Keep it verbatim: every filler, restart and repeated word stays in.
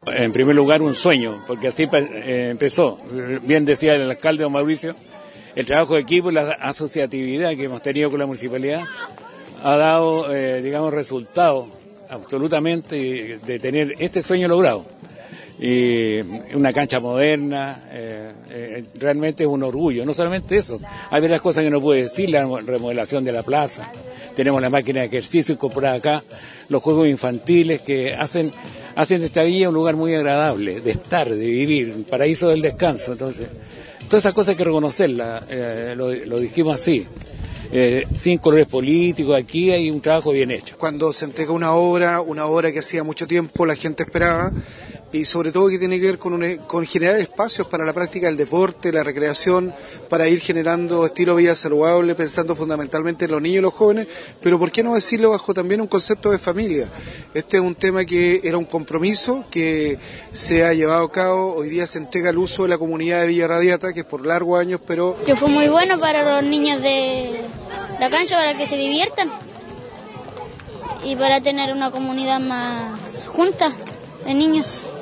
En primer lugar, un sueño, porque así eh, empezó. Bien decía el alcalde don Mauricio, el trabajo de equipo y la asociatividad que hemos tenido con la municipalidad ha dado, eh, digamos, resultados absolutamente de tener este sueño logrado. Y una cancha moderna, eh, eh, realmente es un orgullo. No solamente eso, hay varias cosas que no puedo decir, la remodelación de la plaza, tenemos la máquina de ejercicio incorporada acá, los juegos infantiles que hacen, hacen de esta villa un lugar muy agradable, de estar, de vivir, un paraíso del descanso. Entonces, todas esas cosas hay que reconocerlas, eh, lo, lo dijimos así. Eh, sin colores políticos, aquí hay un trabajo bien hecho. Cuando se entrega una obra, una obra que hacía mucho tiempo la gente esperaba, y sobre todo que tiene que ver con, un, con generar espacios para la práctica del deporte, la recreación, para ir generando estilo de vida saludable, pensando fundamentalmente en los niños y los jóvenes, pero por qué no decirlo bajo también un concepto de familia. Este es un tema que era un compromiso que se ha llevado a cabo, hoy día se entrega al uso de la comunidad de Villa Radiata, que es por largos años, pero... Que fue muy bueno para los niños de la cancha, para que se diviertan y para tener una comunidad más junta de niños.